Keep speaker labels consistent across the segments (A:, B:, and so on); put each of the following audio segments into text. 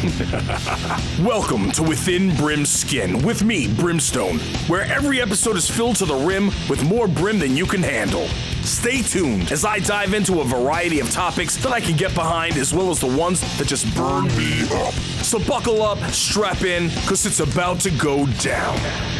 A: Welcome to Within Brim's Skin with me, Brimstone, where every episode is filled to the rim with more brim than you can handle. Stay tuned as I dive into a variety of topics that I can get behind, as well as the ones that just burn me up. So buckle up, strap in, because it's about to go down.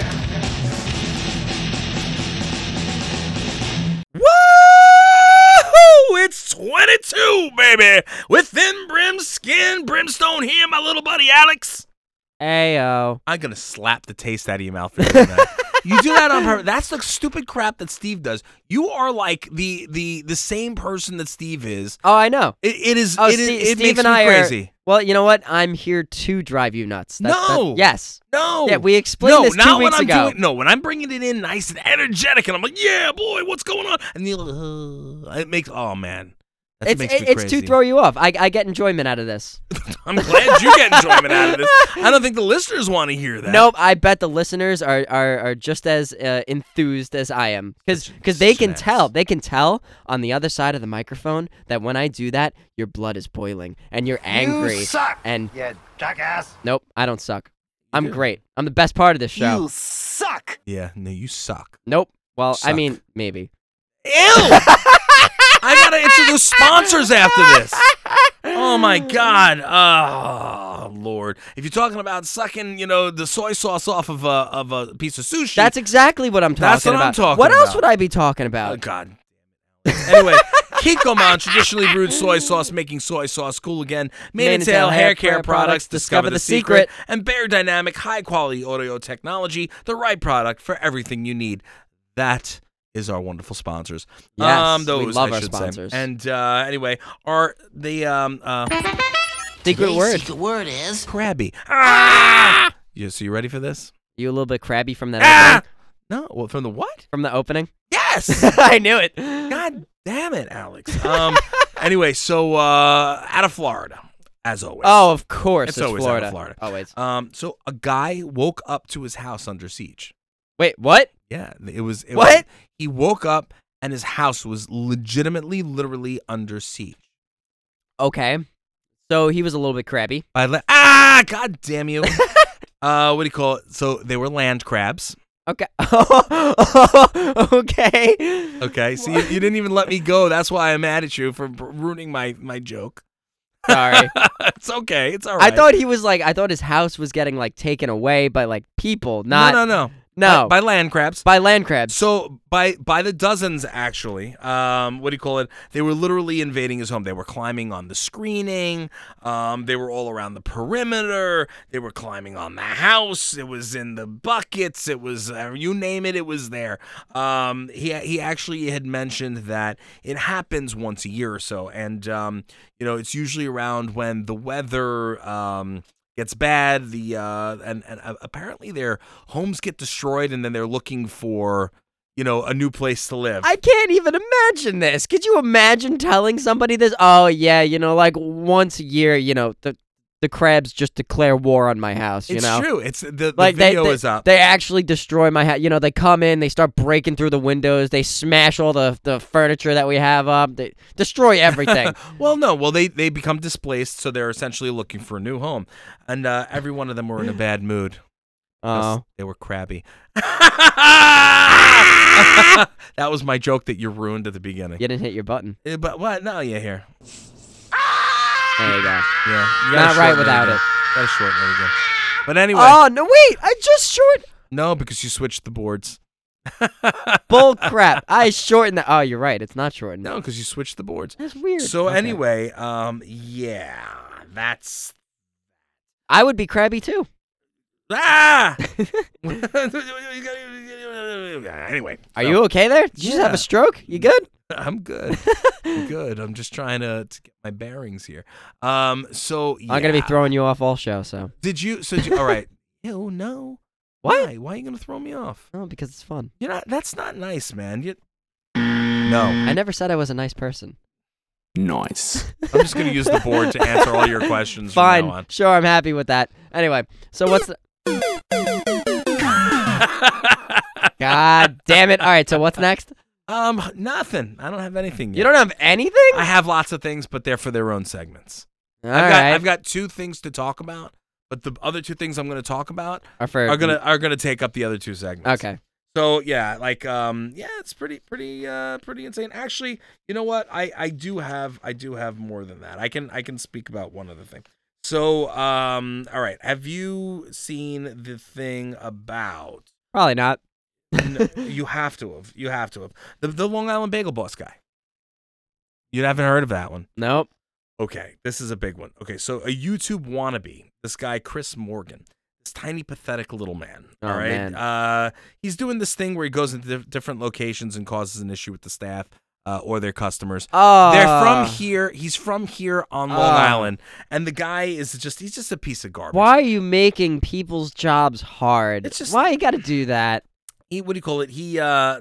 A: It's 22, baby! Within Brim's Skin, Brimstone here, my little buddy Alex.
B: Ayo.
A: I'm gonna slap the taste out of your mouth for doing that. You do that on purpose. That's the stupid crap that Steve does. You are like the same person that Steve is.
B: Oh, I know.
A: It
B: Steve
A: makes
B: and
A: me
B: I
A: crazy.
B: Well, you know what? I'm here to drive you nuts. Yes.
A: No.
B: Yeah, we explained this 2 weeks ago.
A: When I'm bringing it in nice and energetic, and I'm like, yeah, boy, what's going on? And it makes, oh, man. That makes me crazy.
B: It's to throw you off. I get enjoyment out of this.
A: I'm glad you get enjoyment out of this. I don't think the listeners want to hear that.
B: Nope, I bet the listeners are just as enthused as I am. Because they can tell. They can tell on the other side of the microphone that when I do that, your blood is boiling and you're angry.
C: You suck,
B: and
C: you jackass.
B: Nope, I don't suck. I'm great. I'm the best part of this show.
C: You suck.
A: Yeah, no, you suck.
B: Nope. Well,
A: Suck.
B: I mean, maybe.
A: Ew! I gotta introduce sponsors after this. Oh my God! Oh Lord! If you're talking about sucking, the soy sauce off of a piece of sushi,
B: That's exactly what I'm talking about.
A: That's what I'm talking
B: What else
A: about.
B: would I be talking
A: oh
B: about?
A: God. Anyway, Kikkoman, traditionally brewed soy sauce, making soy sauce cool again. Mane and Tail hair care products, discover the secret. And Bear Dynamic, high quality audio technology, the right product for everything you need. That is our wonderful sponsors.
B: Yes,
A: those,
B: we love
A: I
B: our
A: should
B: sponsors.
A: Say. And anyway,
B: Secret word.
C: Secret word is
A: crabby. Ah! So you ready for this?
B: You a little bit crabby from that
A: Ah!
B: opening?
A: No, well, from the what?
B: From the opening?
A: Yes.
B: I knew it.
A: God damn it, Alex. Anyway, so out of Florida, as always.
B: Oh, of course.
A: It's always out of Florida.
B: Always.
A: So a guy woke up to his house under siege.
B: Wait, what?
A: Yeah, it was.
B: What?
A: He woke up and his house was literally under siege.
B: Okay. So he was a little bit crabby.
A: God damn you. What do you call it? So they were land crabs.
B: Okay. Okay.
A: Okay, so you didn't even let me go. That's why I'm mad at you for ruining my joke.
B: Sorry.
A: It's okay. It's all right.
B: I thought his house was getting taken away by people, not
A: No. By land crabs.
B: by land crabs.
A: So by the dozens, actually. What do you call it? They were literally invading his home. They were climbing on the screening. They were all around the perimeter. They were climbing on the house. It was in the buckets. It was you name it. It was there. He actually had mentioned that it happens once a year or so, and it's usually around when the weather gets bad, and apparently their homes get destroyed, and then they're looking for, a new place to live.
B: I can't even imagine this. Could you imagine telling somebody this? Oh yeah, once a year, the crabs just declare war on my house.
A: It's true. It's the
B: video
A: is up.
B: They actually destroy my house. They come in, they start breaking through the windows, they smash all the furniture that we have up, they destroy everything.
A: They become displaced, so they're essentially looking for a new home, and every one of them were in a bad mood.
B: Oh,
A: They were crabby. That was my joke that you ruined at the beginning.
B: you didn't hit your button.
A: But what? No, yeah, here.
B: There you go.
A: Yeah, you gotta
B: Not right
A: shorten
B: without
A: again.
B: it.
A: Gotta shorten it again. But anyway.
B: Oh no! Wait, I just short.
A: No, because you switched the boards.
B: Bull crap! I shortened that. Oh, you're right. It's not shortened.
A: No, because you switched the boards.
B: That's weird.
A: So
B: Okay.
A: anyway, yeah, that's.
B: I would be crabby too.
A: Ah! Anyway.
B: Are you okay there? Did you just have
A: Yeah.
B: a stroke? You good?
A: I'm good. I'm good. I'm just trying to get my bearings here. So yeah.
B: I'm gonna be throwing you off all show. So
A: all right. Ew, no.
B: What?
A: Why? Why are you gonna throw me off?
B: no, because it's fun.
A: That's not nice, man. No.
B: I never said I was a nice person.
D: Nice.
A: I'm just gonna use the board to answer all your questions from now on.
B: Fine. Sure, I'm happy with that. Anyway, so what's the? God damn it! All right, so what's next?
A: Nothing. I don't have anything yet.
B: You don't have anything?
A: I have lots of things, but they're for their own segments. I've got 2 things to talk about, but the other 2 things I'm going to talk about are gonna take up the other 2 segments.
B: Okay.
A: So yeah, like it's pretty insane. Actually, you know what? I do have more than that. I can speak about one other thing. So all right, have you seen the thing about?
B: Probably not.
A: No, you have to have. The Long Island Bagel Boss guy. You haven't heard of that one?
B: Nope.
A: Okay, this is a big one. Okay, so a YouTube wannabe, this guy Chris Morgan, this tiny pathetic little man.
B: Oh,
A: all right,
B: man.
A: He's doing this thing where he goes into different locations and causes an issue with the staff or their customers.
B: Oh.
A: They're from here. He's from here on Long Island, and the guy he's just a piece of garbage.
B: Why are you making people's jobs hard?
A: It's just-
B: Why you got to do that?
A: What do you call it? He's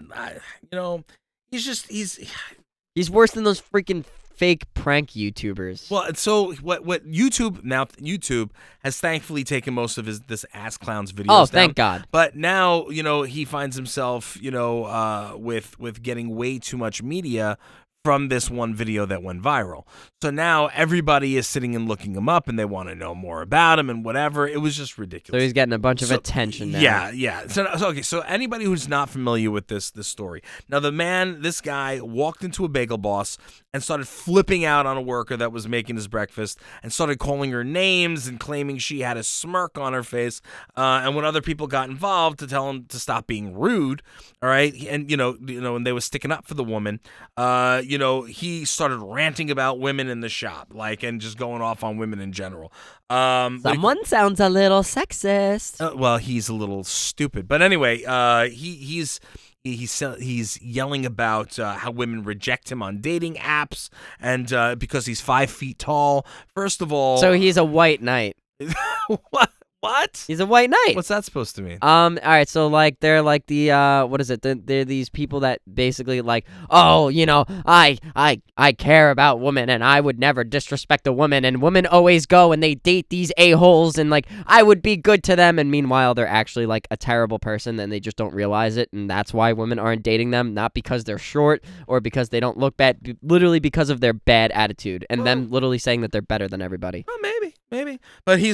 B: He's worse than those freaking fake prank YouTubers.
A: Well, so what YouTube has thankfully taken most of this ass clown's videos down.
B: Thank God.
A: But now, he finds himself, with getting way too much media from this one video that went viral. So now everybody is sitting and looking him up and they want to know more about him and whatever. It was just ridiculous.
B: So he's getting a bunch of attention now.
A: Yeah. So anybody who's not familiar with this story. Now this guy walked into a Bagel Boss and started flipping out on a worker that was making his breakfast and started calling her names and claiming she had a smirk on her face. And when other people got involved to tell him to stop being rude, all right, and and they were sticking up for the woman, he started ranting about women in the shop, and just going off on women in general.
B: Someone sounds a little sexist.
A: Well, he's a little stupid, but anyway, he's yelling about how women reject him on dating apps, and because he's 5 feet tall. First of all,
B: So he's a white knight.
A: What?
B: He's a white knight.
A: What's that supposed to mean?
B: All right, so they're like the what is it? They're these people that basically I care about women and I would never disrespect a woman, and women always go and they date these a-holes and I would be good to them, and meanwhile they're actually a terrible person and they just don't realize it, and that's why women aren't dating them, not because they're short or because they don't look bad, literally because of their bad attitude and them literally saying that they're better than everybody.
A: Well, maybe. But he's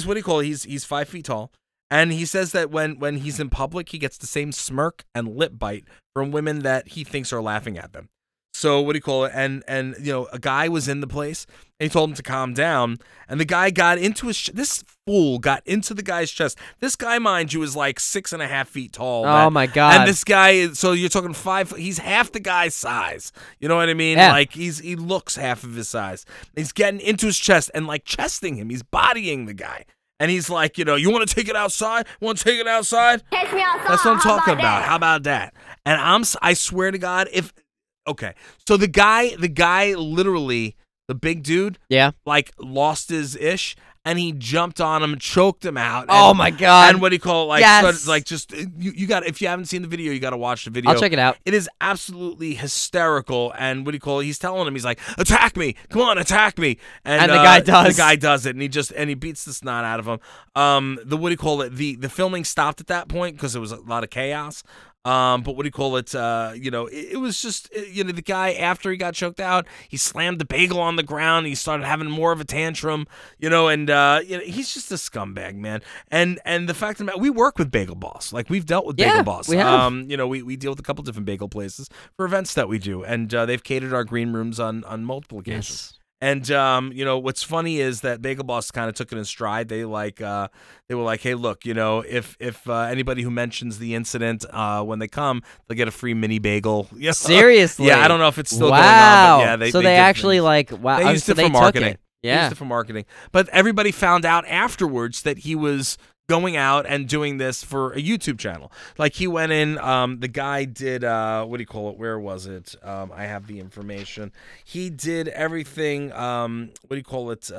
A: 5 feet tall. And he says that when he's in public, he gets the same smirk and lip bite from women that he thinks are laughing at them. So and a guy was in the place and he told him to calm down, and the guy got into this fool got into the guy's chest. This guy, mind you, is 6.5 feet tall.
B: Oh my God.
A: And this guy, so you're talking 5 foot, he's half the guy's size. You know what I mean?
B: Yeah.
A: He looks half of his size. He's getting into his chest and chesting him. He's bodying the guy. And he's like, you want to take it outside? Want to take it outside?
E: Take me outside.
A: That's what I'm talking
E: about
A: about.
E: that?
A: How about that? And I swear to God, okay. So the guy literally, the big dude,
B: Yeah.
A: lost his ish, and he jumped on him, choked him out.
B: Oh my God.
A: And what do you call it?
B: Yes.
A: You got, if you haven't seen the video, you got to watch the video.
B: I'll check it out.
A: It is absolutely hysterical. And what do you call it? He's telling him, he's like, attack me. Come on, attack me.
B: And the guy does.
A: The guy does it. And he beats the snot out of him. What do you call it? The filming stopped at that point because there was a lot of chaos. But what do you call it? It was just, the guy, after he got choked out, he slammed the bagel on the ground. He started having more of a tantrum, and he's just a scumbag, man. And the fact of the matter, we work with Bagel Boss. We've dealt with Bagel Boss.
B: We have.
A: We deal with a couple different bagel places for events that we do. And they've catered our green rooms on multiple occasions.
B: Yes.
A: And what's funny is that Bagel Boss kind of took it in stride. They were like, hey, look, if anybody who mentions the incident when they come, they'll get a free mini bagel.
B: Seriously?
A: Yeah, I don't know if it's still
B: wow.
A: going on, but yeah,
B: so
A: they
B: they
A: did
B: actually
A: things.
B: wow.
A: They used
B: so
A: it for
B: they
A: marketing.
B: Took it.
A: They
B: Yeah.
A: used it for marketing. But everybody found out afterwards that he was going out and doing this for a YouTube channel. He went in, the guy did, what do you call it? Where was it? I have the information. He did everything, what do you call it?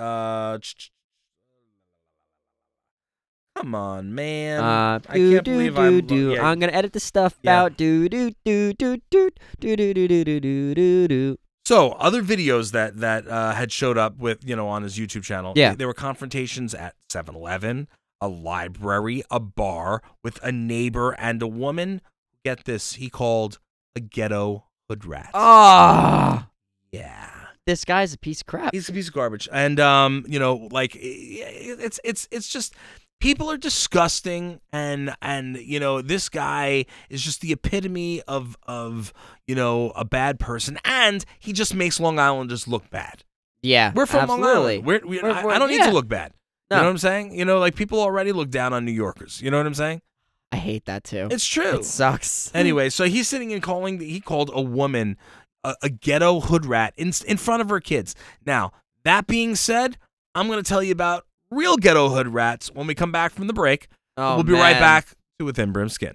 A: Come on, man. I can't believe I'm
B: I'm gonna edit the stuff
A: Yeah.
B: out. Do do do do do do do do do do do do.
A: So other videos that had showed up with, on his YouTube channel.
B: Yeah.
A: There were confrontations at 7-Eleven, a library, a bar, with a neighbor and a woman. Get this, he called a ghetto hood rat.
B: Ah,
A: Yeah.
B: this guy's a piece of crap.
A: He's a piece of garbage, and like it's just people are disgusting, and this guy is just the epitome of a bad person, and he just makes Long Islanders look bad.
B: Yeah,
A: We're from
B: absolutely.
A: Long Island. I don't need to look bad.
B: No.
A: You know what I'm saying? Like people already look down on New Yorkers. You know what I'm saying?
B: I hate that too.
A: It's true.
B: It sucks.
A: Anyway, so he's sitting and he called a woman a ghetto hood rat in front of her kids. Now, that being said, I'm going to tell you about real ghetto hood rats when we come back from the break. We'll be right back to Within Brim Skin.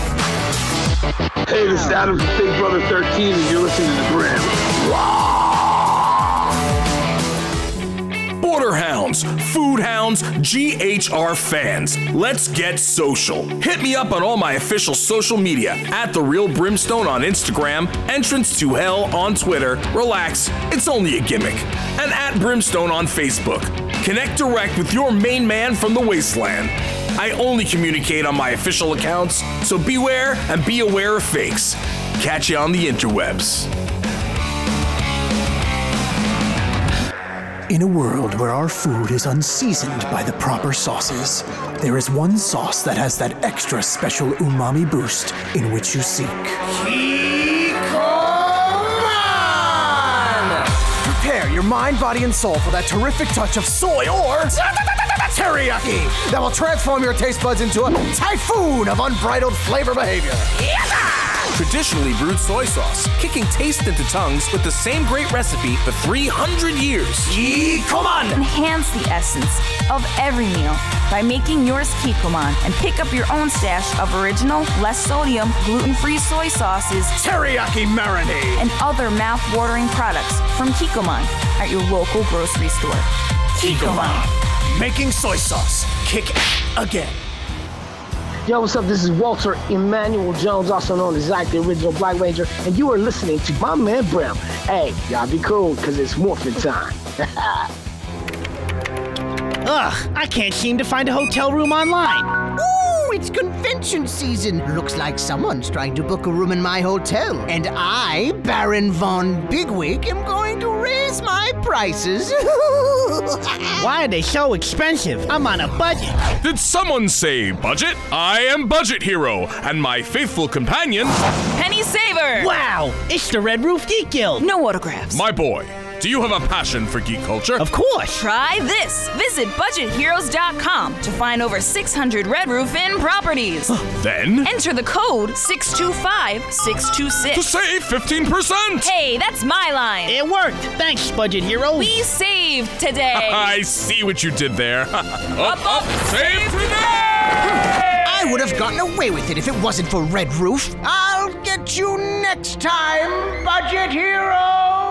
E: Hey, this is Adam's Big Brother 13, and you're listening to The Brim.
A: Border hounds, food hounds, GHR fans, let's get social. Hit me up on all my official social media at The Real Brimstone on Instagram, Entrance to Hell on Twitter, relax, it's only a gimmick, and at Brimstone on Facebook. Connect direct with your main man from the wasteland. I only communicate on my official accounts, so beware and be aware of fakes. Catch you on the interwebs.
F: In a world where our food is unseasoned by the proper sauces, there is one sauce that has that extra special umami boost in which you seek.
C: Kikoman!
F: Prepare your mind, body, and soul for that terrific touch of soy or teriyaki that will transform your taste buds into a typhoon of unbridled flavor behavior.
A: Traditionally brewed soy sauce, kicking taste into tongues with the same great recipe for 300 years.
F: Kikoman!
G: Enhance the essence of every meal by making yours Kikoman and pick up your own stash of original, less sodium, gluten-free soy sauces,
F: Teriyaki marinade!
G: and other mouth-watering products from Kikoman at your local grocery store. Kikoman.
F: Making soy sauce kick again.
E: Yo, what's up? This is Walter Emmanuel Jones, also known as Zach, the original Black Ranger, and you are listening to my man Brim. Hey, y'all be cool, because it's morphin' time.
H: Ugh, I can't seem to find a hotel room online. Ooh, it's convention season. Looks like someone's trying to book a room in my hotel. And I, Baron Von Bigwig, am going to raise my prices. Why are they so expensive? I'm on a budget.
A: Did someone say budget? I am Budget Hero, and my faithful companion,
G: Penny Saver!
H: Wow, it's the Red Roof Geek Guild.
G: No autographs.
A: my boy. Do you have a passion for geek culture?
H: Of course.
G: Try this. Visit budgetheroes.com to find over 600 Red Roof Inn properties.
A: Then,
G: Enter the code
A: to
G: 625626.
A: save 15%!
G: Hey, that's my line.
H: It worked. Thanks, Budget Hero.
G: We saved today.
A: I see what you did there. up, save today!
H: I would have gotten away with it if it wasn't for Red Roof. I'll get you next time, Budget Hero!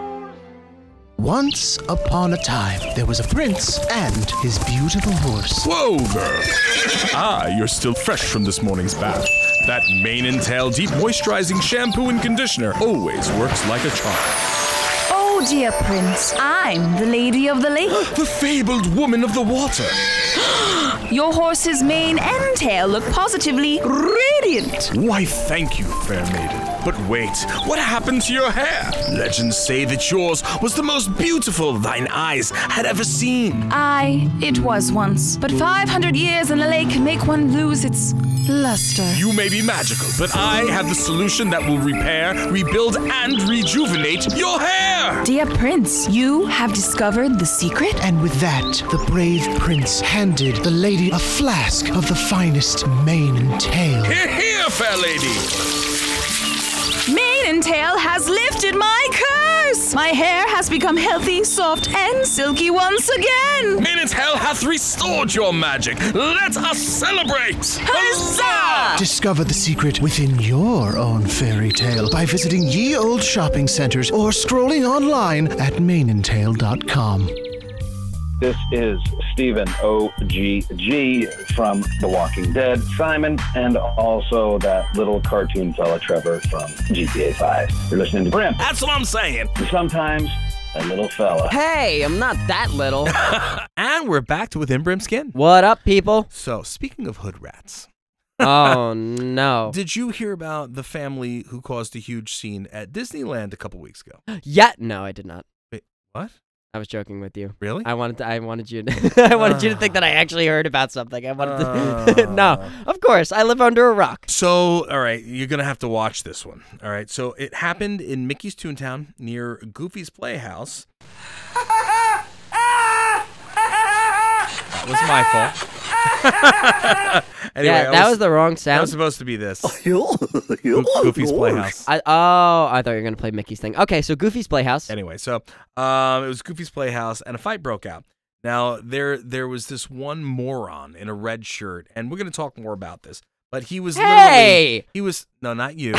H: Once upon a time, there was a prince and his beautiful horse.
A: Whoa, girl. You're still fresh from this morning's bath. That mane and tail deep moisturizing shampoo and conditioner always works like a charm.
G: Oh, dear Prince, I'm the Lady of the Lake.
A: The fabled woman of the water.
G: Your horse's mane and tail look positively radiant.
A: Why, thank you, fair maiden. But wait, what happened to your hair? Legends say that yours was the most beautiful thine eyes had ever seen.
G: Aye, it was once. But 500 years in the lake can make one lose its luster.
A: You may be magical, but I have the solution that will repair, rebuild, and rejuvenate your hair!
G: Dear Prince, you have discovered the secret?
H: And with that, the brave prince handed the lady a flask of the finest mane and tail.
A: Here, here, fair lady!
G: Mane and tail has lifted my curse! My hair has become healthy, soft, and silky once again!
A: Mane and tail hath restored your magic. Let us celebrate!
G: Huzzah!
H: Discover the secret within your own fairy tale by visiting ye old shopping centers or scrolling online at maneandtail.com.
I: This is Stephen OGG from The Walking Dead, Simon, and also that little cartoon fella Trevor from GTA 5. You're listening to Brim.
A: That's what I'm saying.
I: Sometimes a little fella.
B: Hey, I'm not that little.
A: And we're back to Within Brim Skin.
B: What up, people?
A: So, speaking of hood rats,
B: Oh, no.
A: did you hear about the family who caused a huge scene at Disneyland a couple weeks ago?
B: Yeah, no, I did not.
A: What?
B: I was joking with you.
A: Really?
B: I wanted you to, I wanted you to think that I actually heard about something. I wanted to. No, of course. I live under a rock.
A: So, all right, you're going to have to watch this one. All right, so it happened in Mickey's Toontown near Goofy's Playhouse. That was my fault. Anyway,
B: Yeah, that was the wrong sound.
A: That was supposed to be this. Goofy's Playhouse.
B: I thought you were going to play Mickey's thing. Okay, so Goofy's Playhouse.
A: Anyway, so it was Goofy's Playhouse, and a fight broke out. Now, there was this one moron in a red shirt, and we're going to talk more about this. But he was no, not you.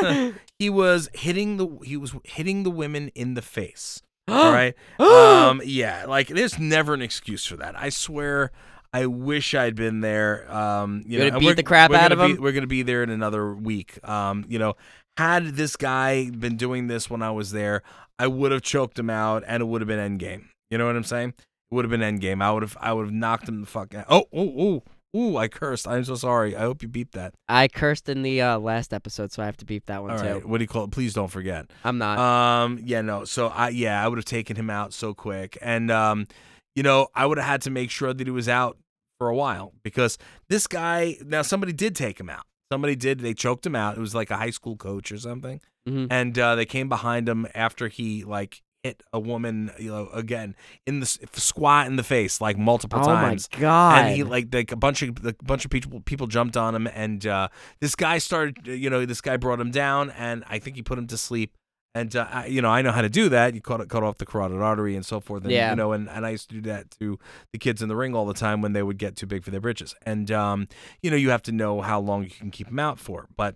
A: he was hitting the women in the face. All right. Yeah, like there's never an excuse for that. I swear. I wish I'd been there.
B: You know, beat the crap out of him.
A: We're gonna be there in another week. You know, had this guy been doing this when I was there, I would have choked him out, and it would have been endgame. You know what I'm saying? It would have been endgame. I would have knocked him the fuck out. Oh, I cursed. I'm so sorry. I hope you beeped that.
B: I cursed in the last episode, so I have to beep that one
A: All
B: too.
A: right. What do you call it? Please don't forget.
B: I'm not.
A: Yeah, no. So I would have taken him out so quick, and you know, I would have had to make sure that he was out for a while because this guy. Now, somebody did take him out. Somebody did. They choked him out. It was like a high school coach or something, and they came behind him after he like hit a woman, you know, again in the squat in the face like multiple times.
B: Oh my god!
A: And he like a bunch of people jumped on him, and this guy started. You know, this guy brought him down, and I think he put him to sleep. And you know, I know how to do that. You cut off the carotid artery and so forth. And,
B: yeah.
A: You know, and I used to do that to the kids in the ring all the time when they would get too big for their britches. And you know, you have to know how long you can keep them out for. But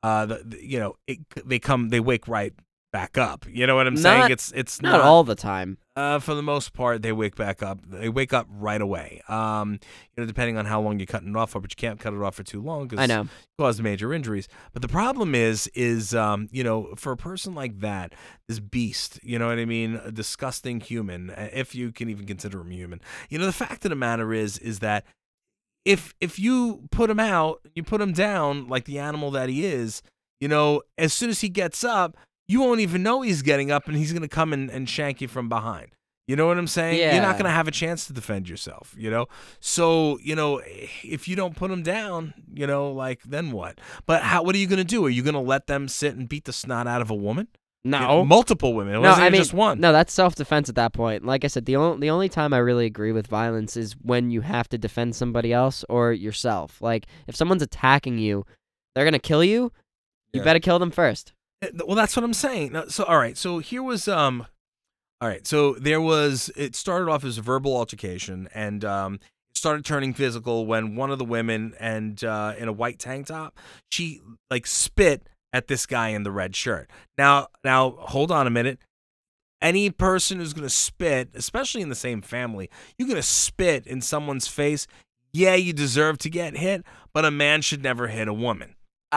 A: you know, they wake right back up. You know what I'm saying? It's
B: not all the time.
A: For the most part, they wake back up. They wake up right away. You know, depending on how long you're cutting it off for, but you can't cut it off for too long because it causes major injuries. But the problem is you know, for a person like that, this beast, you know what I mean, a disgusting human, if you can even consider him human. You know, the fact of the matter is that if you put him out, you put him down like the animal that he is, you know, as soon as he gets up, you won't even know he's getting up, and he's going to come and shank you from behind. You know what I'm saying?
B: Yeah.
A: You're not going to have a chance to defend yourself, you know? So, you know, if you don't put him down, you know, like, then what? But what are you going to do? Are you going to let them sit and beat the snot out of a woman?
B: No.
A: You know, multiple women. It wasn't just one.
B: No, that's self-defense at that point. Like I said, the only time I really agree with violence is when you have to defend somebody else or yourself. Like, if someone's attacking you, they're going to kill you, you better kill them first.
A: Well, that's what I'm saying. So, all right. So here was, all right. So it started off as a verbal altercation, and it started turning physical when one of the women, and in a white tank top, she like spit at this guy in the red shirt. Now, hold on a minute. Any person who's going to spit, especially in the same family, you're going to spit in someone's face. Yeah, you deserve to get hit, but a man should never hit a woman.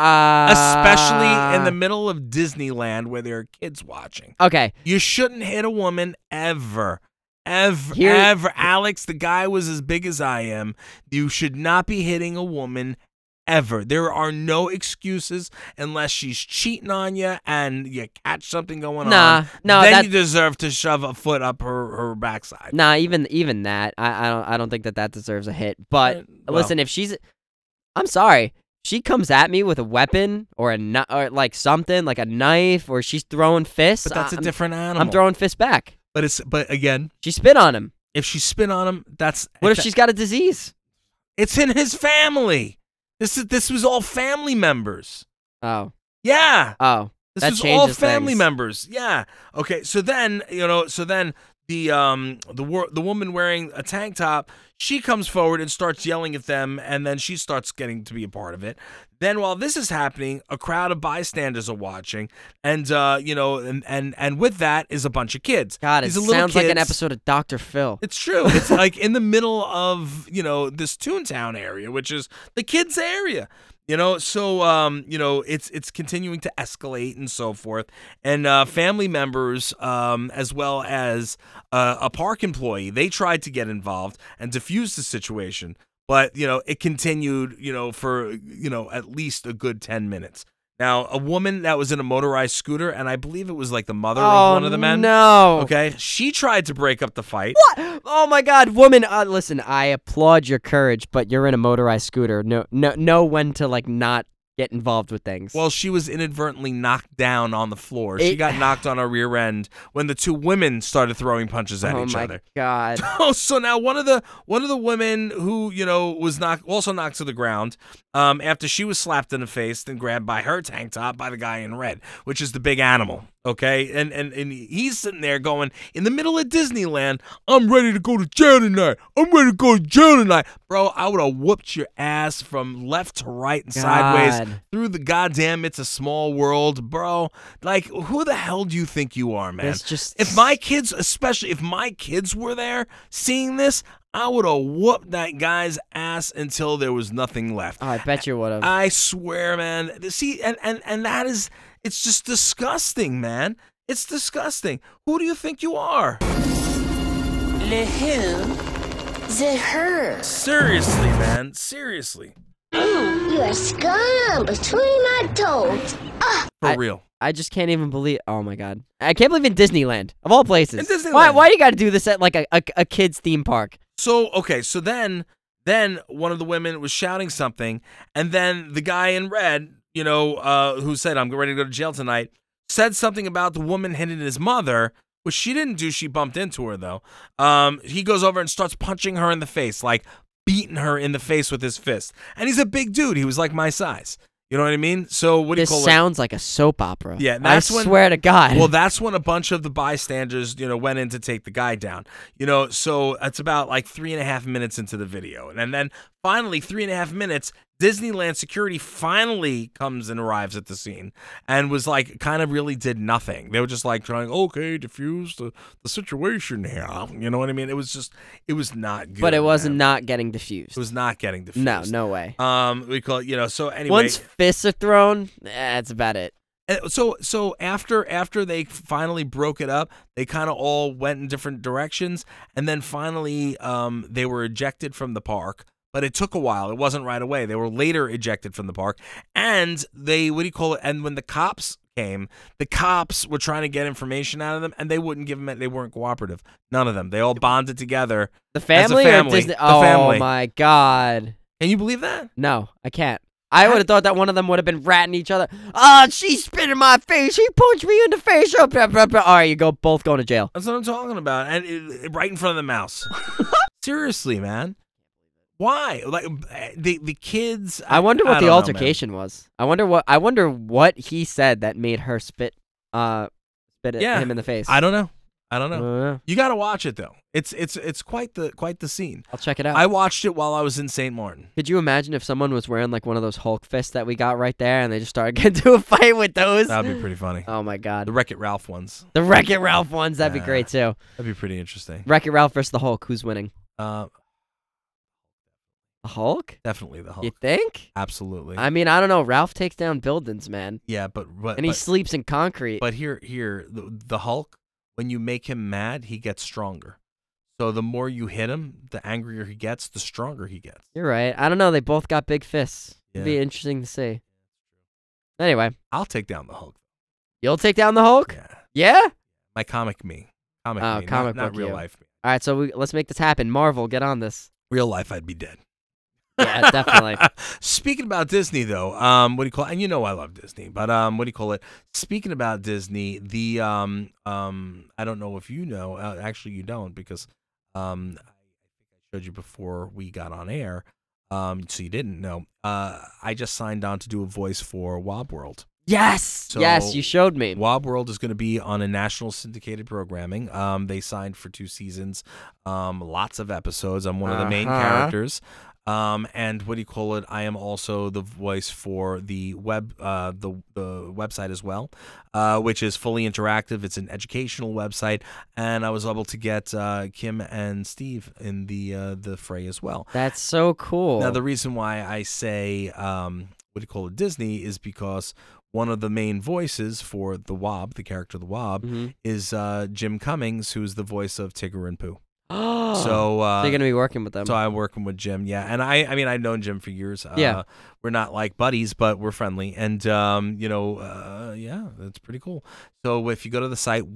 A: Especially in the middle of Disneyland where there are kids watching.
B: Okay.
A: You shouldn't hit a woman ever. Ever. Alex, the guy was as big as I am. You should not be hitting a woman ever. There are no excuses unless she's cheating on you and you catch something going on. Then you deserve to shove a foot up her backside.
B: Nah, even that. I don't think that deserves a hit. But listen, if she's, I'm sorry. She comes at me with a weapon or or like something like a knife, or she's throwing fists.
A: But that's a different animal.
B: I'm throwing fists back.
A: But again,
B: she spit on him.
A: If she spit on him,
B: what if she's got a disease?
A: It's in his family. This was all family members.
B: Oh.
A: Yeah.
B: Oh.
A: This was all family members. Yeah. Okay. So then, you know, the woman wearing a tank top, she comes forward and starts yelling at them, and then she starts getting to be a part of it. Then while this is happening, a crowd of bystanders are watching, and you know, and with that is a bunch of kids.
B: God, it sounds like an episode of Dr. Phil.
A: It's true. It's like in the middle of, you know, this Toontown area, which is the kids' area. You know, so you know, it's continuing to escalate and so forth, and family members, as well as a park employee, they tried to get involved and defuse the situation, but you know, it continued, you know, for, you know, at least a good 10 minutes. Now, a woman that was in a motorized scooter, and I believe it was like the mother of one of the men.
B: No.
A: Okay, she tried to break up the fight.
B: What? Oh my God, woman! Listen, I applaud your courage, but you're in a motorized scooter. Know when to like not get involved with things.
A: Well, she was inadvertently knocked down on the floor. She got knocked on her rear end when the two women started throwing punches at each other.
B: Oh my God!
A: Oh, so now one of the women who was also knocked to the ground after she was slapped in the face, then grabbed by her tank top by the guy in red, which is the big animal. Okay, and he's sitting there going in the middle of Disneyland. I'm ready to go to jail tonight. I'm ready to go to jail tonight, bro. I would have whooped your ass from left to right and sideways through the goddamn It's a Small World, bro. Like, who the hell do you think you are, man?
B: It's just
A: if my kids, especially if my kids were there seeing this, I would have whooped that guy's ass until there was nothing left.
B: Oh, I bet you would have.
A: I swear, man. See, and that is, it's just disgusting, man. It's disgusting. Who do you think you are?
C: Le who? The her.
A: Seriously, man. Seriously.
J: You are scum between my toes.
A: For real.
B: I just can't even believe. Oh my God! I can't believe in Disneyland of all places.
A: In Disneyland.
B: Why do you got to do this at like a kid's theme park?
A: So okay, so then one of the women was shouting something, and then the guy in red, who said I'm ready to go to jail tonight, said something about the woman hitting his mother, which she didn't do. She bumped into her though. He goes over and starts punching her in the face, like beating her in the face with his fist. And he's a big dude. He was like my size. You know what I mean? So what do you call it?
B: This sounds like a soap opera.
A: Yeah,
B: I swear to God.
A: Well, that's when a bunch of the bystanders, went in to take the guy down. So it's about like 3.5 minutes into the video. And then finally, 3.5 minutes, Disneyland security finally comes and arrives at the scene and was like, kind of really did nothing. They were just like trying, diffuse the situation here. You know what I mean? It was not good.
B: But it was
A: man.
B: not getting diffused.
A: It was not getting diffused.
B: No way.
A: We call it, so anyway.
B: Once fists are thrown, that's about it.
A: So after they finally broke it up, they kind of all went in different directions, and then finally they were ejected from the park. But it took a while. It wasn't right away. They were later ejected from the park, and And when the cops came, the cops were trying to get information out of them, and they wouldn't give them it. They weren't cooperative. None of them. They all bonded together.
B: The family,
A: as a family.
B: or Disney?
A: The family.
B: Oh my God!
A: Can you believe that?
B: No, I can't. I would have thought that one of them would have been ratting each other. Oh, she spit in my face. He punched me in the face. Oh, blah, blah, blah. All right, both going to jail.
A: That's what I'm talking about, and right in front of the mouse. Seriously, man. Why? Like the kids.
B: I wonder what the
A: don't know,
B: altercation was. I wonder what he said that made her spit at him in the face.
A: I don't know. You got to watch it though. It's quite the scene.
B: I'll check it out.
A: I watched it while I was in St. Martin.
B: Could you imagine if someone was wearing like one of those Hulk fists that we got right there, and they just started getting into a fight with those?
A: That'd be pretty funny.
B: Oh my God.
A: The Wreck-It Ralph ones.
B: The Wreck-It Ralph ones. That'd be great too.
A: That'd be pretty interesting.
B: Wreck-It Ralph versus the Hulk. Who's winning? The Hulk?
A: Definitely the Hulk.
B: You think?
A: Absolutely.
B: I mean, I don't know. Ralph takes down buildings, man.
A: Yeah, but
B: and he sleeps in concrete.
A: But here, the Hulk, when you make him mad, he gets stronger. So the more you hit him, the angrier he gets, the stronger he gets.
B: You're right. I don't know. They both got big fists.
A: Yeah.
B: It'd be interesting to see. Anyway.
A: I'll take down the Hulk.
B: You'll take down the Hulk?
A: Yeah.
B: Yeah?
A: My comic me.
B: Comic
A: not
B: book
A: real
B: you.
A: life me.
B: All right, so let's make this happen. Marvel, get on this.
A: Real life, I'd be dead.
B: Yeah, definitely.
A: Speaking about Disney, though, what do you call it? And I love Disney, but what do you call it? Speaking about Disney, the I don't know if you know. Actually, you don't, because I think I showed you before we got on air. So you didn't know. I just signed on to do a voice for Wob World.
B: Yes, yes, you showed me.
A: Wob World is going to be on a national syndicated programming. They signed for 2 seasons, lots of episodes. I'm one of the main characters. And what do you call it? I am also the voice for the the website as well, which is fully interactive. It's an educational website, and I was able to get Kim and Steve in the fray as well.
B: That's so cool.
A: Now, the reason why I say what do you call it, Disney, is because one of the main voices for the Wob, the character the Wob, is Jim Cummings, who's the voice of Tigger and Pooh. So
B: you're gonna be working with them.
A: So I'm working with Jim, yeah. And I mean, I've known Jim for years.
B: Yeah.
A: We're not like buddies, but we're friendly. And, yeah, that's pretty cool. So if you go to the site,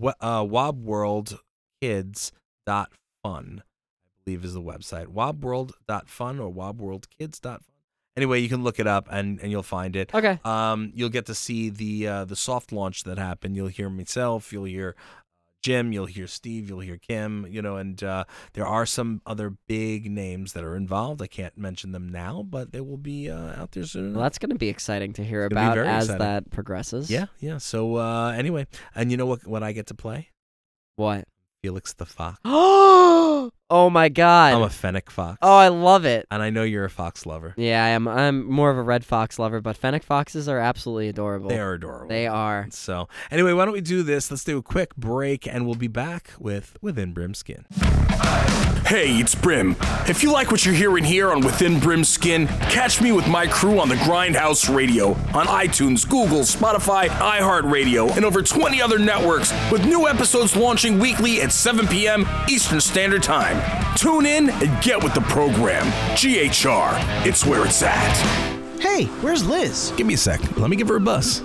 A: wobworldkids.fun, I believe is the website. wobworld.fun or wobworldkids.fun. Anyway, you can look it up and you'll find it.
B: Okay.
A: You'll get to see the soft launch that happened. You'll hear myself. You'll hear Jim, you'll hear Steve, you'll hear Kim, and there are some other big names that are involved. I can't mention them now, but they will be out there soon.
B: Well, that's going to be exciting to hear
A: It's gonna be
B: about
A: very
B: as
A: exciting.
B: that progresses.
A: Yeah. So anyway, and you know what I get to play?
B: What?
A: Felix the Fox.
B: Oh my God.
A: I'm a fennec fox.
B: Oh, I love it.
A: And I know you're a fox lover.
B: Yeah, I am. I'm more of a red fox lover, but fennec foxes are absolutely adorable.
A: They are adorable.
B: They are.
A: So anyway, why don't we do this? Let's do a quick break, and we'll be back with Within Brimskin.
K: Hey, it's Brim. If you like what you're hearing here on Within Brimskin, catch me with my crew on the Grindhouse Radio on iTunes, Google, Spotify, iHeartRadio, and over 20 other networks, with new episodes launching weekly at 7 p.m. Eastern Standard Time. Tune in and get with the program. GHR, it's where it's at.
H: Hey, where's Liz?
A: Give me a sec. Let me give her a buzz.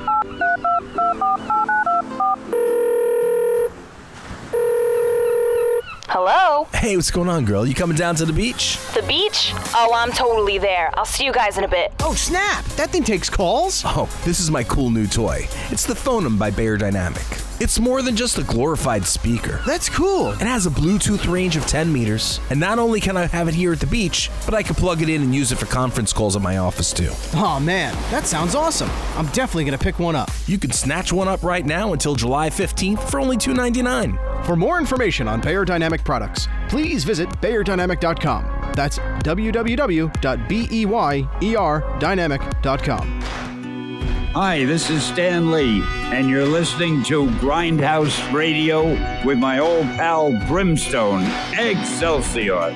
L: Hello?
A: Hey, what's going on, girl? You coming down to the beach?
L: The beach? Oh, I'm totally there. I'll see you guys in a bit.
H: Oh, snap! That thing takes calls?
A: Oh, this is my cool new toy. It's the Phonem by Bayer Dynamic. It's more than just a glorified speaker.
H: That's cool.
A: It has a Bluetooth range of 10 meters, and not only can I have it here at the beach, but I can plug it in and use it for conference calls at my office too.
H: Oh man, that sounds awesome. I'm definitely gonna pick one up.
A: You can snatch one up right now until July 15th for only $2.99.
F: For more information on Bayer Dynamic products, please visit BayerDynamic.com. That's www.BEYERDynamic.com.
M: Hi, this is Stan Lee, and you're listening to Grindhouse Radio with my old pal Brimstone. Excelsior!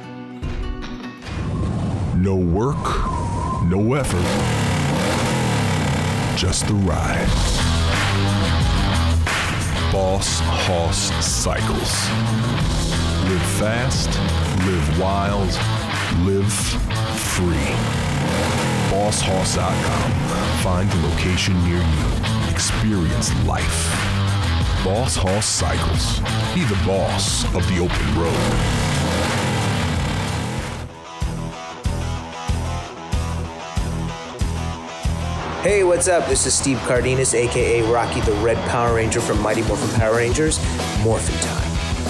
N: No work, no effort, just the ride. Boss Hoss Cycles. Live fast, live wild, live free. BossHoss.com. Find the location near you. Experience life. Boss Hoss Cycles. Be the boss of the open road.
O: Hey, what's up? This is Steve Cardenas, aka Rocky the Red Power Ranger from Mighty Morphin Power Rangers. Morphin' time.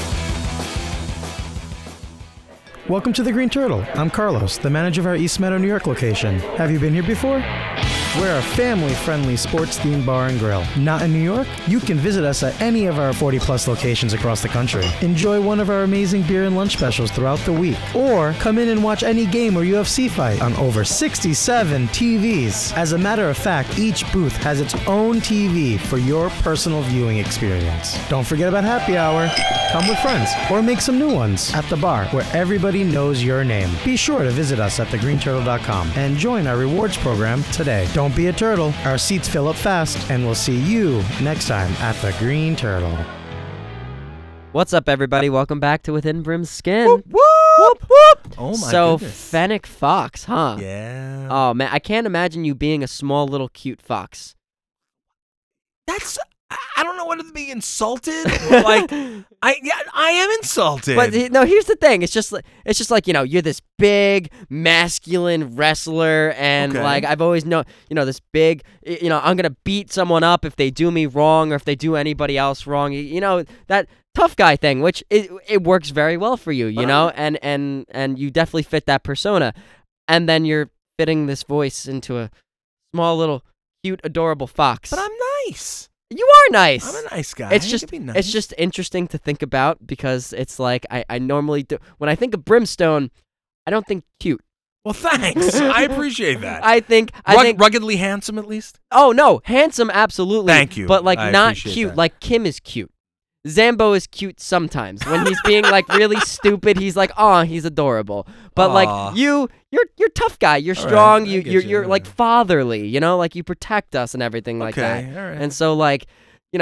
P: Welcome to the Green Turtle. I'm Carlos, the manager of our East Meadow, New York location. Have you been here before? We're a family-friendly sports-themed bar and grill. Not in New York? You can visit us at any of our 40-plus locations across the country. Enjoy one of our amazing beer and lunch specials throughout the week. Or come in and watch any game or UFC fight on over 67 TVs. As a matter of fact, each booth has its own TV for your personal viewing experience. Don't forget about happy hour. Come with friends or make some new ones at the bar where everybody knows your name. Be sure to visit us at thegreenturtle.com and join our rewards program today. Don't be a turtle. Our seats fill up fast, and we'll see you next time at the Green Turtle.
B: What's up, everybody? Welcome back to Within Brimskin.
A: Whoop, whoop.
B: Whoop, whoop.
A: Oh, my
B: So,
A: goodness.
B: fennec fox, huh?
A: Yeah.
B: Oh, man, I can't imagine you being a small, little, cute fox.
A: That's... I don't know whether to be insulted. Like, I am insulted.
B: But no, here's the thing. It's just like you're this big masculine wrestler, and
A: Okay.
B: like I've always known, this big, I'm gonna beat someone up if they do me wrong or if they do anybody else wrong. That tough guy thing, which it works very well for you, and you definitely fit that persona. And then you're fitting this voice into a small little cute, adorable fox.
A: But I'm nice.
B: You are nice.
A: I'm a nice guy.
B: It's
A: I
B: just
A: can be nice.
B: it's just interesting to think about because it's like I normally do when I think of Brimstone, I don't think cute.
A: Well, thanks. I appreciate that.
B: I think
A: ruggedly handsome at least.
B: Oh no, handsome absolutely.
A: Thank you.
B: But like
A: I
B: not
A: appreciate
B: cute.
A: that.
B: Like Kim is cute. Zambo is cute sometimes. When he's being like really stupid, he's like, "Oh, he's adorable." But
A: Aw.
B: like you're tough guy. You're
A: All right,
B: strong.
A: I
B: You're
A: get you,
B: you're like fatherly. Like you protect us and everything like that.
A: Okay, all right.
B: And so like,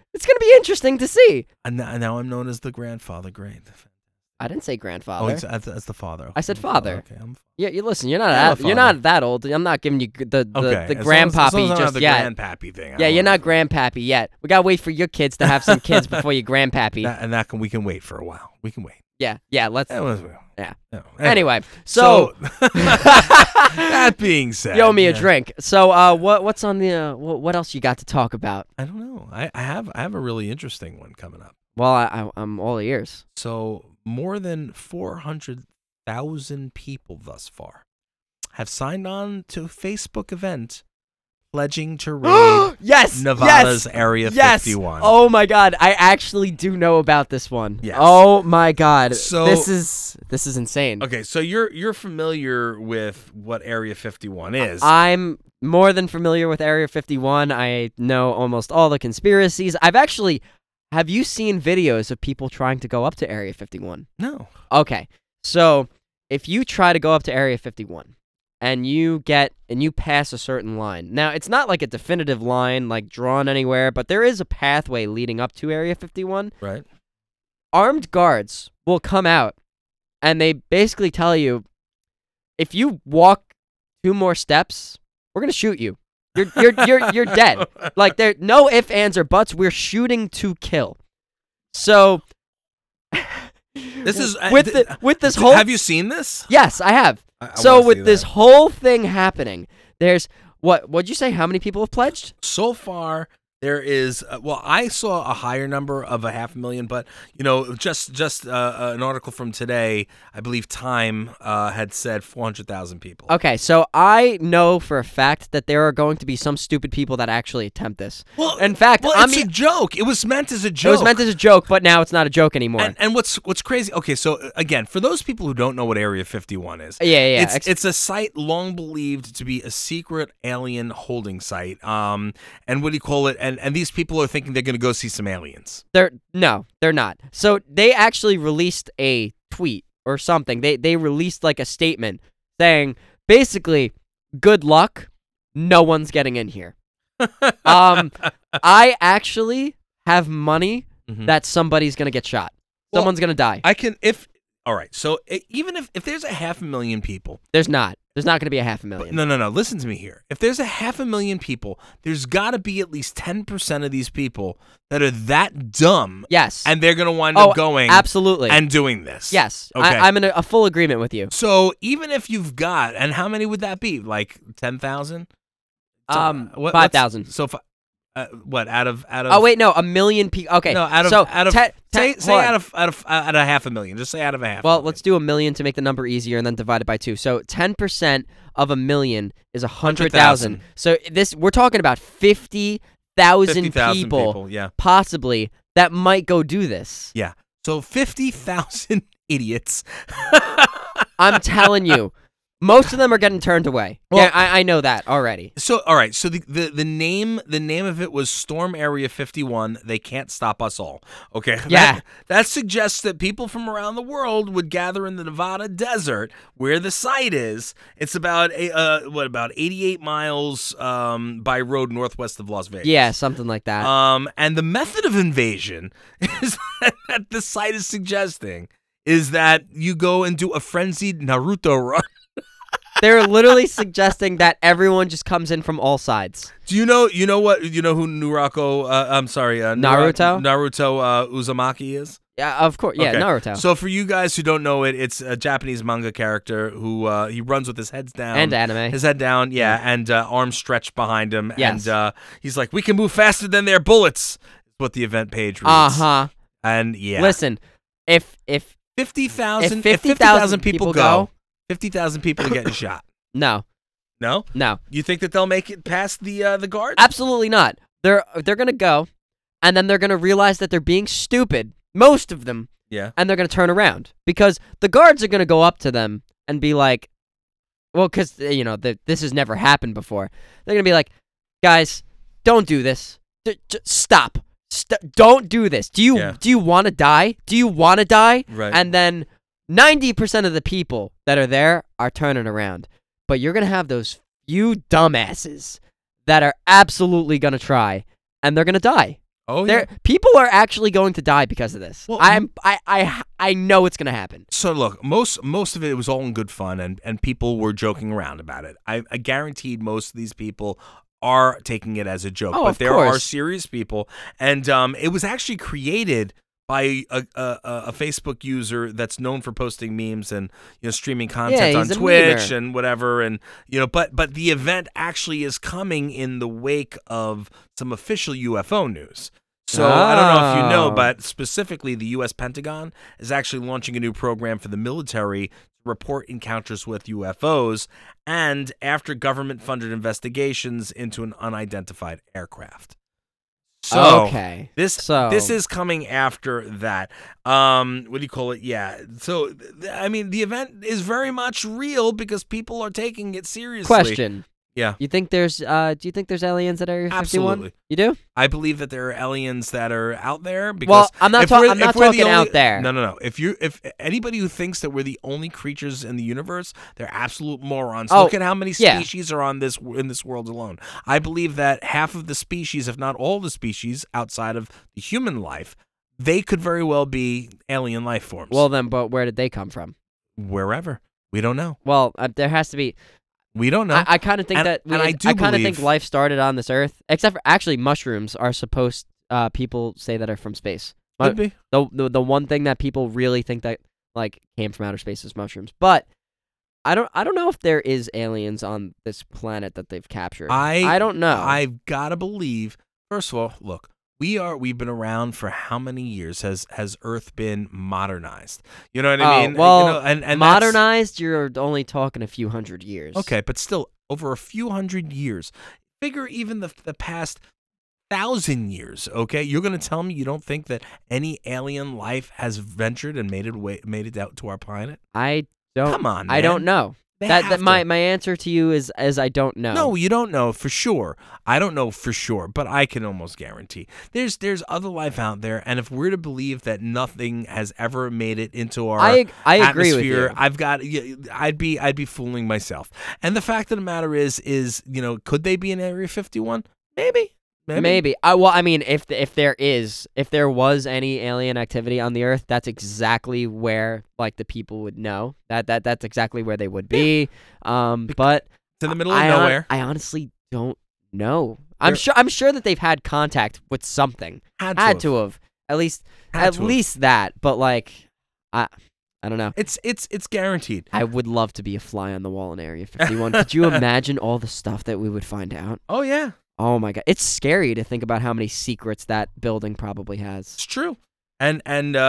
B: It's gonna be interesting to see.
A: And now I'm known as the grandfather. Great.
B: I didn't say grandfather.
A: Oh, that's the father.
B: I said father.
A: Okay.
B: Yeah, you listen. You're not that old. I'm not giving you the grandpappy just yet.
A: Grandpappy thing.
B: Yeah, you're not grandpappy yet. We gotta wait for your kids to have some kids before you grandpappy.
A: We can wait for a while. We can wait.
B: Yeah. Let's.
A: Yeah. No,
B: anyway, so
A: that being said,
B: you owe me a drink. So what's on the what else you got to talk about?
A: I don't know. I have a really interesting one coming up.
B: Well, I'm all ears.
A: So more than 400,000 people thus far have signed on to a Facebook event pledging to raid Nevada's Area 51.
B: Oh my God, I actually do know about this one.
A: Yes.
B: Oh my God.
A: So
B: this is insane.
A: Okay, so you're familiar with what Area 51 is.
B: I'm more than familiar with Area 51. I know almost all the conspiracies. Have you seen videos of people trying to go up to Area 51?
A: No.
B: Okay. So, if you try to go up to Area 51 and you pass a certain line. Now, it's not like a definitive line like drawn anywhere, but there is a pathway leading up to Area 51.
A: Right.
B: Armed guards will come out and they basically tell you, if you walk 2 more steps, we're going to shoot you. You're dead. Like, there no ifs, ands, or buts. We're shooting to kill. So
A: this is
B: with this whole.
A: Have you seen this?
B: Yes, I have. So with this whole thing happening, there's what'd you say? How many people have pledged?
A: So far, there is. I saw a higher number of 500,000, but just an article from today, I believe Time had said 400,000 people.
B: Okay, so I know for a fact that there are going to be some stupid people that actually attempt this.
A: Well,
B: in fact,
A: it's a joke. It was meant as a joke.
B: It was meant as a joke, but now it's not a joke anymore.
A: And what's crazy? Okay, so again, for those people who don't know what Area 51 is, it's a site long believed to be a secret alien holding site. And what do you call it? And these people are thinking they're going to go see some aliens.
B: They're not. So they actually released a tweet or something. They released like a statement saying basically, good luck, no one's getting in here. I actually have money that somebody's going to get shot. Someone's going to die.
A: All right, so even if there's 500,000 people.
B: There's not going to be 500,000.
A: No. Listen to me here. If there's 500,000 people, there's got to be at least 10% of these people that are that dumb.
B: Yes.
A: And they're going to wind up going.
B: Absolutely.
A: And doing this.
B: Yes.
A: Okay.
B: I'm in a full agreement with you.
A: So even if you've got, and how many would that be? Like 10,000?
B: 5,000.
A: So what out of?
B: Oh wait, no, 1 million people. Okay,
A: no, out of say out of 500,000. Just say out of 500,000.
B: Well, let's do 1 million to make the number easier, and then divide it by 2. So 10% of 1 million is 100,000. So we're talking about 50,000 people, possibly that might go do this.
A: Yeah. So 50,000 idiots.
B: I'm telling you. Most of them are getting turned away. Well, yeah, I know that already.
A: So, all right. So the name of it was Storm Area 51. They can't stop us all. Okay.
B: Yeah.
A: That suggests that people from around the world would gather in the Nevada desert where the site is. It's about 88 miles by road northwest of Las Vegas.
B: Yeah, something like that.
A: And the method of invasion is that the site is suggesting is that you go and do a frenzied Naruto run.
B: They're literally suggesting that everyone just comes in from all sides.
A: Do you know who Naruto Uzumaki is?
B: Yeah, of course. Yeah,
A: okay.
B: Naruto.
A: So for you guys who don't know it, it's a Japanese manga character who he runs with his head down.
B: And anime.
A: His head down, yeah, and arms stretched behind him.
B: Yes.
A: And he's like, we can move faster than their bullets, is what the event page reads.
B: Uh-huh.
A: And yeah.
B: Listen, if
A: 50,000 people go, 50,000 people are getting shot.
B: No.
A: No?
B: No.
A: You think that they'll make it past the guards?
B: Absolutely not. They're gonna go, and then they're gonna realize that they're being stupid. Most of them.
A: Yeah.
B: And they're gonna turn around because the guards are gonna go up to them and be like, well, because this has never happened before. They're gonna be like, guys, don't do this. Stop. Don't do this. Do you want to die? Do you want to die?
A: Right.
B: And then 90% of the people that are there are turning around. But you're going to have those few dumbasses that are absolutely going to try, and they're going to die.
A: Oh, yeah.
B: People are actually going to die because of this.
A: Well,
B: I know it's going to happen.
A: So look, most of it was all in good fun, and people were joking around about it. I guaranteed most of these people are taking it as a joke,
B: Oh,
A: but
B: of
A: there are
B: course.
A: serious people, and it was actually created by a Facebook user that's known for posting memes and streaming content on
B: he's a
A: Twitch
B: memer.
A: and whatever, and but the event actually is coming in the wake of some official UFO news. So I don't know if you know,
B: Oh.
A: but specifically the U.S. Pentagon is actually launching a new program for the military to report encounters with UFOs and after government-funded investigations into an unidentified aircraft. So
B: Okay.
A: this is coming after that. What do you call it? Yeah. So I mean, the event is very much real because people are taking it seriously.
B: Question.
A: Yeah.
B: You think there's do you think there's aliens at Area 51?
A: Absolutely.
B: You do?
A: I believe that there are aliens that are out there because
B: Well, I'm not
A: if we're the
B: talking
A: only-
B: out there.
A: No. If anybody who thinks that we're the only creatures in the universe, they're absolute morons.
B: Oh,
A: Look at how many
B: yeah.
A: species are in this world alone. I believe that half of the species, if not all the species outside of the human life, they could very well be alien life forms.
B: Well then, but where did they come from?
A: Wherever. We don't know.
B: Well, there has to be.
A: We don't know.
B: I kind of think
A: And-
B: that.
A: and I do
B: I kind of
A: believe-
B: think life started on this Earth, except for actually mushrooms are supposed. People say that are from space.
A: Could be.
B: The one thing that people really think that like came from outer space is mushrooms, but I don't know if there is aliens on this planet that they've captured. I don't know.
A: I've got to believe. First of all, look, we've been around for how many years? Has Earth been modernized? You know what I mean?
B: Well,
A: and that's-
B: modernized, you're only talking a few hundred years.
A: Okay, but still, over a few hundred years. Figure even the past 1,000 years. Okay, you're going to tell me you don't think that any alien life has ventured and made it out to our planet?
B: I don't.
A: Come on,
B: I don't
A: man.
B: know.
A: They
B: That
A: have
B: my
A: to.
B: answer to you is I don't know.
A: No, you don't know for sure. I don't know for sure, but I can almost guarantee there's other life out there, and if we're to believe that nothing has ever made it into our
B: I agree with
A: atmosphere,
B: you.
A: I'd be fooling myself. And the fact of the matter is could they be in Area 51? Maybe.
B: Maybe. Well, I mean, if there was any alien activity on the Earth, that's exactly where like the people would know. That's exactly where they would be. But
A: it's in the middle of nowhere.
B: I honestly don't know. I'm sure that they've had contact with something.
A: Had
B: to have. At least
A: Had to have.
B: least that. But like, I don't know.
A: It's guaranteed.
B: I would love to be a fly on the wall in Area 51. Could you imagine all the stuff that we would find out?
A: Oh yeah.
B: Oh my god, it's scary to think about how many secrets that building probably has.
A: It's true. And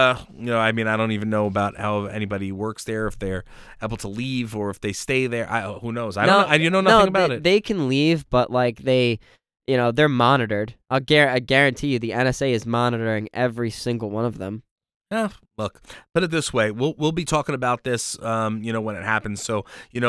A: I mean, I don't even know about how anybody works there, if they're able to leave or if they stay there. Who knows? I don't know nothing about it.
B: They can leave, but like they're monitored. I guarantee you, the NSA is monitoring every single one of them.
A: Look, put it this way: we'll be talking about this, when it happens. So,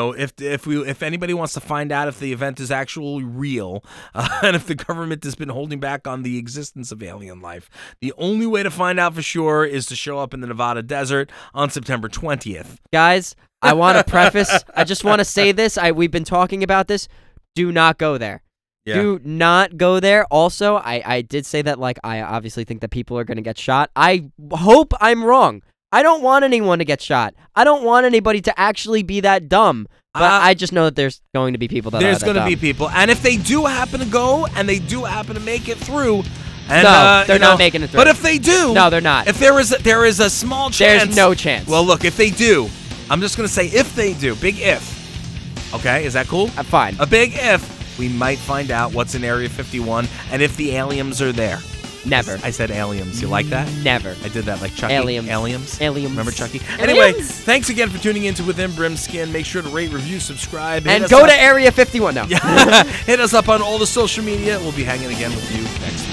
A: if anybody wants to find out if the event is actually real, and if the government has been holding back on the existence of alien life, the only way to find out for sure is to show up in the Nevada desert on September 20th.
B: Guys, I want to preface. I just want to say this. We've been talking about this. Do not go there.
A: Yeah.
B: Do not go there. Also, I did say that, like, I obviously think that people are going to get shot. I hope I'm wrong. I don't want anyone to get shot. I don't want anybody to actually be that dumb. But I just know that there's going to be people that
A: There's
B: are that
A: going to be
B: dumb.
A: people. And if they do happen to go and they do happen to make it through, and,
B: No, they're not making it through.
A: But if they do,
B: No, they're not.
A: If there is a small chance,
B: There's no chance.
A: Well, look, if they do, I'm just going to say if they do, big if. Okay, is that cool?
B: Fine.
A: A big if. We might find out what's in Area 51 and if the aliens are there.
B: Never.
A: I said aliens. You like that?
B: Never.
A: I did that like Chucky.
B: Aliens.
A: Aliens. Remember Chucky?
B: Aliens.
A: Anyway, thanks again for tuning in to Within Brimskin. Make sure to rate, review, subscribe.
B: And
A: hit us
B: go
A: up.
B: to Area 51 now.
A: Hit us up on all the social media. We'll be hanging again with you next week.